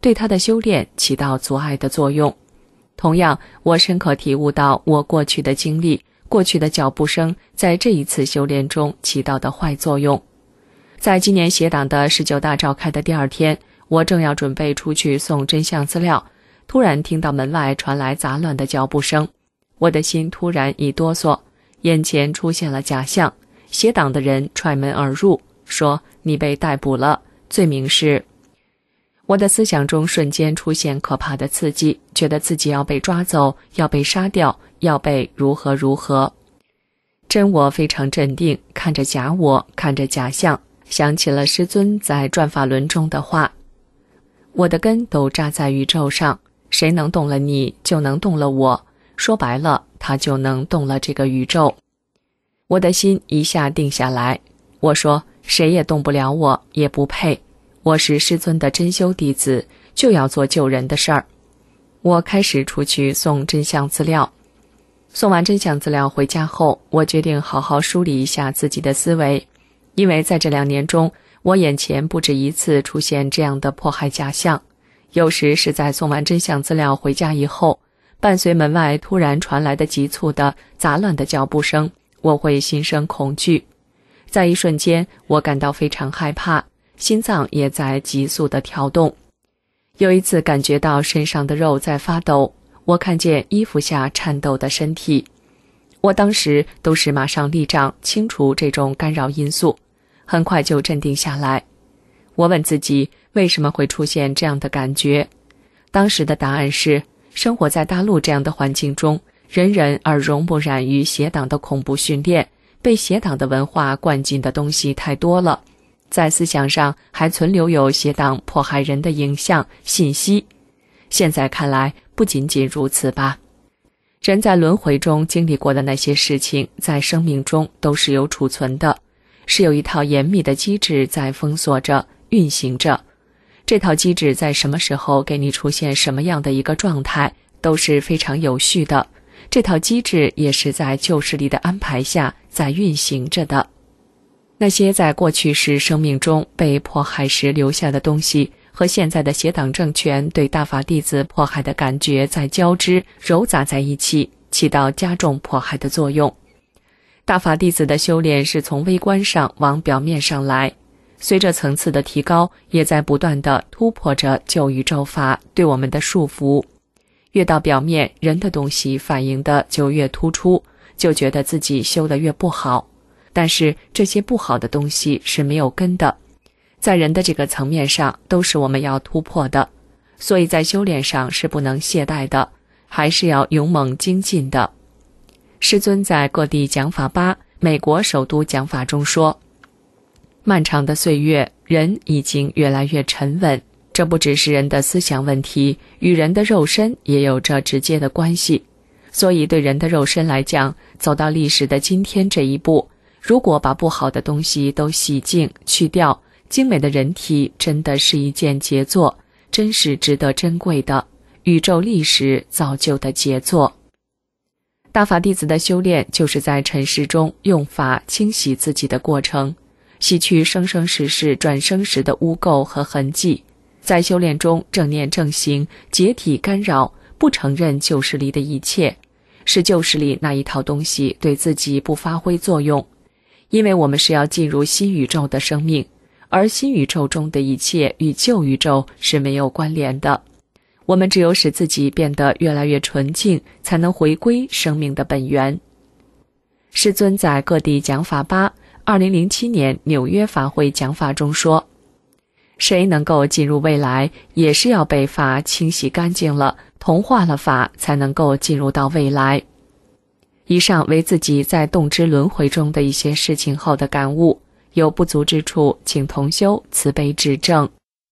对他的修炼起到阻碍的作用。同样，我深刻体悟到我过去的经历，过去的脚步声在这一次修炼中起到的坏作用。在今年协党的十九大召开的第二天，我正要准备出去送真相资料，突然听到门外传来杂乱的脚步声，我的心突然一哆嗦，眼前出现了假象，协党的人踹门而入，说你被逮捕了，罪名是……我的思想中瞬间出现可怕的刺激，觉得自己要被抓走，要被杀掉，要被如何如何。真我非常镇定，看着假我，看着假象，想起了师尊在转法轮中的话，我的根都扎在宇宙上，谁能动了你，就能动了我，说白了，他就能动了这个宇宙。我的心一下定下来，我说谁也动不了我，也不配，我是师尊的真修弟子，就要做救人的事儿。我开始出去送真相资料，送完真相资料回家后，我决定好好梳理一下自己的思维，因为在这两年中，我眼前不止一次出现这样的迫害假象，有时是在送完真相资料回家以后，伴随门外突然传来的急促的杂乱的脚步声，我会心生恐惧。在一瞬间，我感到非常害怕，心脏也在急速的跳动。有一次感觉到身上的肉在发抖，我看见衣服下颤抖的身体，我当时都是马上立杖清除这种干扰因素，很快就镇定下来。我问自己为什么会出现这样的感觉，当时的答案是，生活在大陆这样的环境中，人人耳濡目染于邪党的恐怖训练，被邪党的文化灌进的东西太多了，在思想上还存留有邪党迫害人的影像信息。现在看来不仅仅如此吧，人在轮回中经历过的那些事情，在生命中都是有储存的，是有一套严密的机制在封锁着运行着，这套机制在什么时候给你出现什么样的一个状态都是非常有序的，这套机制也是在旧势力的安排下在运行着的。那些在过去时生命中被迫害时留下的东西，和现在的邪党政权对大法弟子迫害的感觉在交织糅杂在一起，起到加重迫害的作用。大法弟子的修炼是从微观上往表面上来，随着层次的提高，也在不断地突破着旧宇宙法对我们的束缚。越到表面，人的东西反映的就越突出，就觉得自己修得越不好。但是这些不好的东西是没有根的，在人的这个层面上都是我们要突破的，所以在修炼上是不能懈怠的，还是要勇猛精进的。师尊在各地讲法吧美国首都讲法中说，漫长的岁月，人已经越来越沉稳，这不只是人的思想问题，与人的肉身也有着直接的关系。所以对人的肉身来讲，走到历史的今天这一步，如果把不好的东西都洗净去掉，精美的人体真的是一件杰作，真是值得珍贵的宇宙历史造就的杰作。大法弟子的修炼就是在尘世中用法清洗自己的过程，洗去生生世世转生时的污垢和痕迹，在修炼中正念正行，解体干扰，不承认旧势力的一切，使旧势力那一套东西对自己不发挥作用。因为我们是要进入新宇宙的生命，而新宇宙中的一切与旧宇宙是没有关联的。我们只有使自己变得越来越纯净，才能回归生命的本源。师尊在各地讲法吧二零零七年纽约法会讲法中说，谁能够进入未来，也是要被法清洗干净了，同化了法，才能够进入到未来。以上为自己在动之轮回中的一些事情后的感悟，有不足之处，请同修慈悲指正。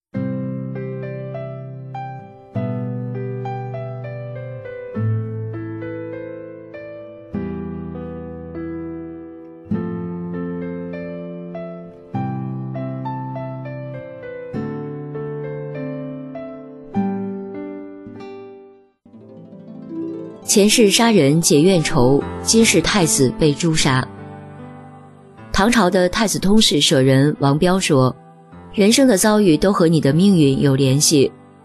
前世杀人解怨仇，今世太子被诛杀。唐朝的太子通事舍人王彪说，人生的遭遇都和你的命运有联系，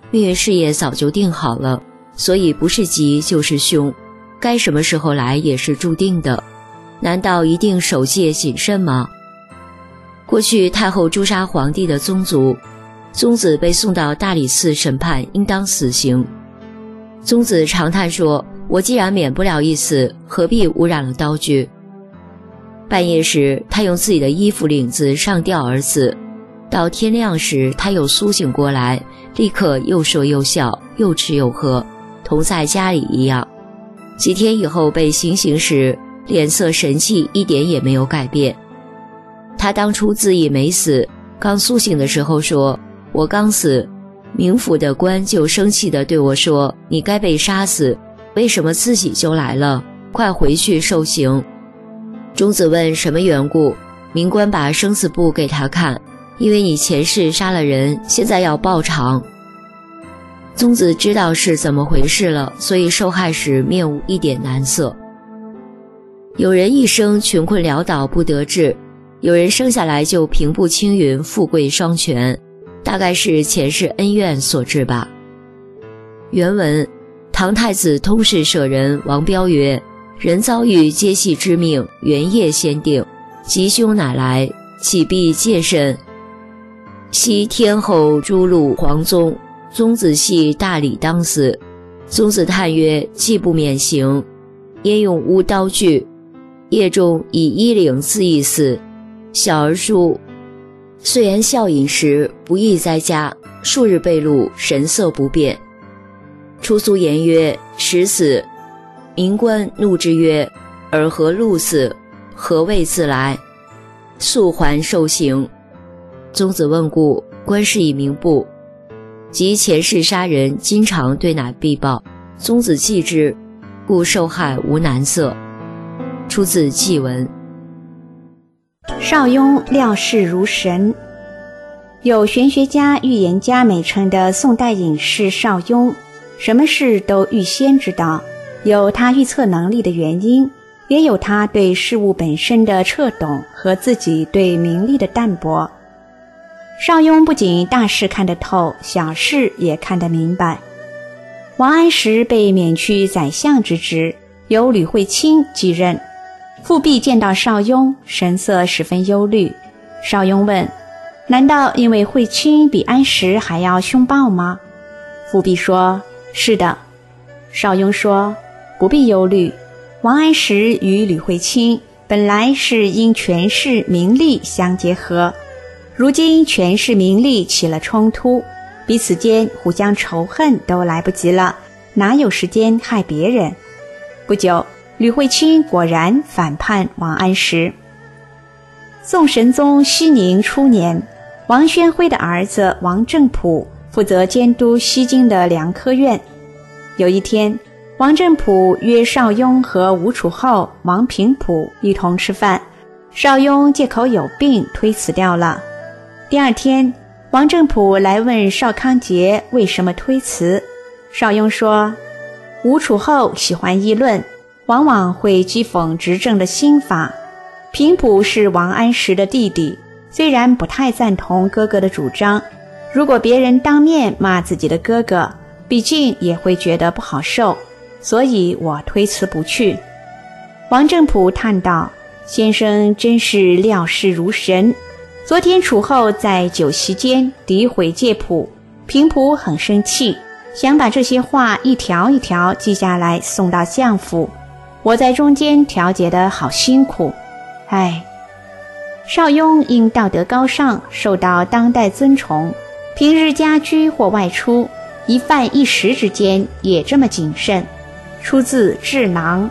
命运事业早就定好了，所以不是吉就是凶，该什么时候来也是注定的，难道一定守戒谨慎吗？过去太后诛杀皇帝的宗族，宗子被送到大理寺审判，应当死刑。宗子长叹说，我既然免不了一死，何必污染了刀具。半夜时，他用自己的衣服领子上吊而死，到天亮时他又苏醒过来，立刻又说又笑，又吃又喝，同在家里一样。几天以后被行刑时，脸色神气一点也没有改变。他当初自缢没死，刚苏醒的时候说，我刚死，冥府的官就生气地对我说，你该被杀死，为什么自己就来了，快回去受刑。宗子问什么缘故，冥官把生死簿给他看，因为你前世杀了人，现在要报偿。宗子知道是怎么回事了，所以受害时面无一点难色。有人一生穷困潦倒不得志，有人生下来就平步青云富贵双全，大概是前世恩怨所致吧。原文，唐太子通事舍人王彪曰，人遭遇皆系之命，元业先定，吉凶乃来，岂必戒慎？昔天后诛戮皇宗，宗子系大礼当死。宗子叹曰，既不免刑，焉用污刀具？夜中以衣领自缢死。小儿书，虽言笑饮时，不宜在家，数日被戮，神色不变。出苏言曰，时死。冥官怒之曰，尔何戮死？何谓自来？速还受刑。宗子问故，官士以明布，及前世杀人，今常对乃必报。宗子记之，故受害无难色。出自祭文。 邵雍料事如神。有玄学家、预言家美称的宋代隐士邵雍，什么事都预先知道，有他预测能力的原因，也有他对事物本身的彻懂和自己对名利的淡泊。邵雍不仅大事看得透，小事也看得明白。王安石被免去宰相之职，由吕惠卿继任。富弼见到邵雍，神色十分忧虑。邵雍问，难道因为惠卿比安石还要凶暴吗？富弼说，是的。邵雍说，不必忧虑，王安石与吕惠卿本来是因权势名利相结合，如今权势名利起了冲突，彼此间互相仇恨都来不及了，哪有时间害别人？不久，吕惠卿果然反叛王安石。宋神宗熙宁初年，王宣辉的儿子王正甫负责监督西京的良科院。有一天，王正甫约邵雍和吴楚后、王平甫一同吃饭，邵雍借口有病推辞掉了。第二天，王正甫来问邵康节为什么推辞。邵雍说，吴楚后喜欢议论，往往会讥讽执政的新法。平甫是王安石的弟弟，虽然不太赞同哥哥的主张，如果别人当面骂自己的哥哥，毕竟也会觉得不好受，所以我推辞不去。王正甫叹道，先生真是料事如神。昨天楚后在酒席间诋毁介甫，平甫很生气，想把这些话一条一条记下来送到相府，我在中间调解得好辛苦。唉，邵雍因道德高尚，受到当代尊崇，平日家居或外出，一饭一食之间也这么谨慎。出自《智囊》。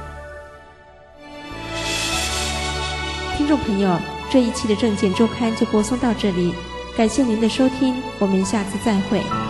听众朋友，这一期的政见周刊就播送到这里，感谢您的收听，我们下次再会。